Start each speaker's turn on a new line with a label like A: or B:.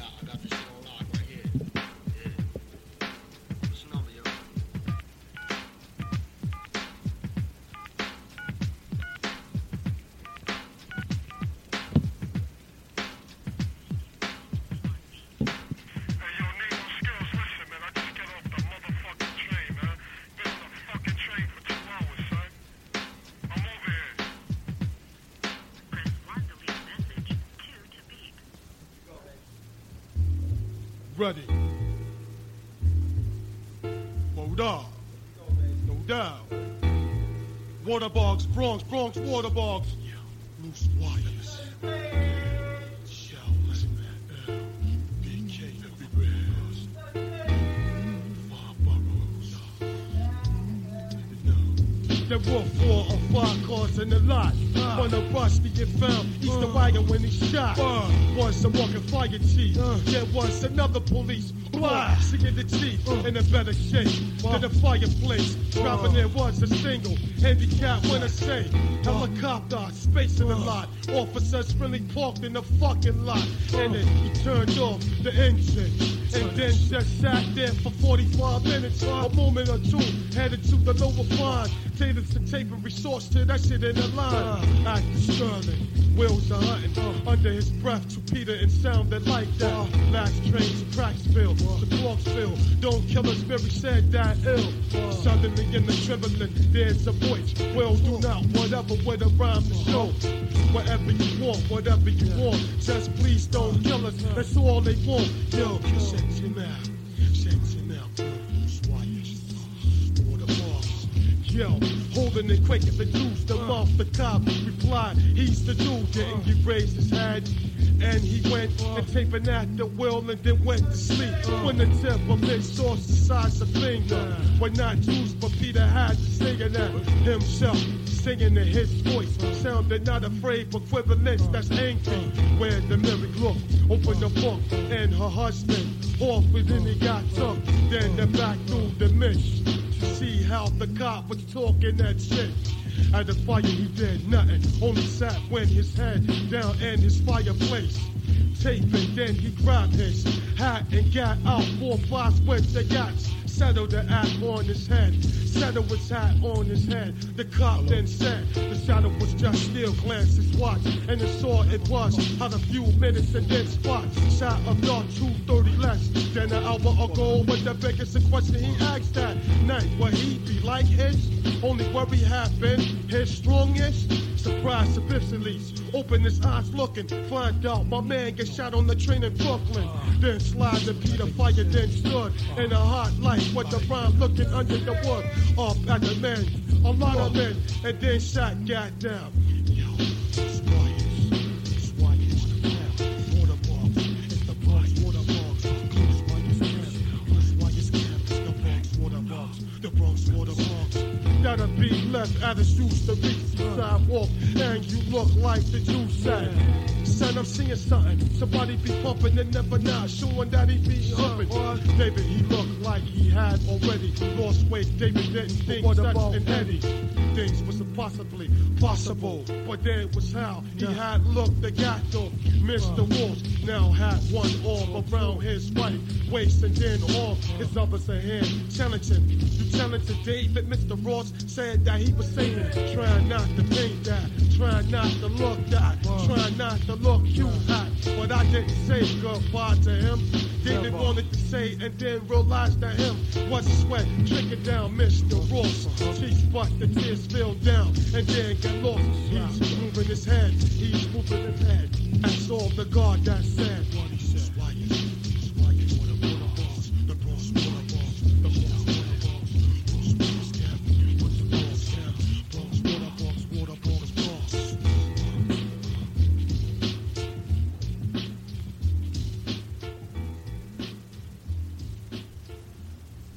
A: got this shit on lock right here. Yeah. What's the number, yo?
B: Ready. Hold up. No doubt. Waterbogs, Bronx, waterbogs. Loose wires. Shells. BK everywhere. 5 boroughs. There were 4 or 5 cars in the lot. On the rush to get found, he's the wagon when he shot. Was a walking fire chief. There was another police seeing the chief in a better shape than the fireplace. Driving there was a single handicap when I say helicopter, space in the lot. Officers really parked in the fucking lot. And then he turned off the engine and then just sat there for 45 minutes. A moment or two, headed to the lower pond. Taters to tape and resource to that shit in the line. Actor Sterling, wheels are hunting under his breath to Peter and sounded like that. Last train to Cracksville, to Clarksville. Don't kill us, Mary said that ill. Suddenly in the trembling, there's a voice. Well, do not, whatever, with a rhyme to show. Whatever you want, whatever you want. Just please don't kill us, that's all they want. Yo, shut him out. Shut him out, loose wires. Waterbogs. Yo, holding it quick at the juice, the mouth, the cop replied, he's the dude. Didn't he raise his head? And he went and taping at the wheel and then went to sleep. When the tip of his sauce the size of finger were not used, but Peter had to sing it at himself. Singing in his voice, sounded not afraid, but equivalence that's angry. Where the Mary looked, opened the book, and her husband off, and then he got took. Then they're back through the mist to see how the cop was talking that shit. At the fire he did nothing, only sat when his head down in his fireplace. Taping, then he grabbed his hat and got out 4 or 5 with the yachts. Settled the act on his head, settled his hat on his head. The cop then said the shadow was just still, glanced his watch, and he saw it was out a few minutes and then spot. Shot of dark 2:30 less than an hour ago. But the biggest question he asked that night, would he be like his? Only worry had been his strongest. Surprise sufficiently, open his eyes looking, find out my man get shot on the train in Brooklyn. Then slide the Peter fire, then stood in a hot light with the rhyme looking under the wood. Up at the men, a lot of men, and then shot got down. Yo, Squires, waterbogs, it's the Bronx waterbogs. Close Squires camp, it's the Bronx waterbogs, the Bronx waterbogs. Gotta be left out of shoes to reach the sidewalk, and you look like the Jew said. Son, I'm seeing something. Somebody be pumping and never not showing that he be humping. David, he looked like he had already lost weight. David didn't think such an Eddie. Things was impossibly possible, but then was how he had looked. The gato, Mr. Walsh now had one arm around his right waist and then off his other hand. Challenging, you talented David. Mr. Ross said that he was saying, try not to paint that, try not to look that, try not to look you hot. But I didn't say goodbye to him. David wanted to say and then realized that him was sweat trickling down Mr. Ross. Cheeks but the tears fell down and then got lost. He's moving his head, he's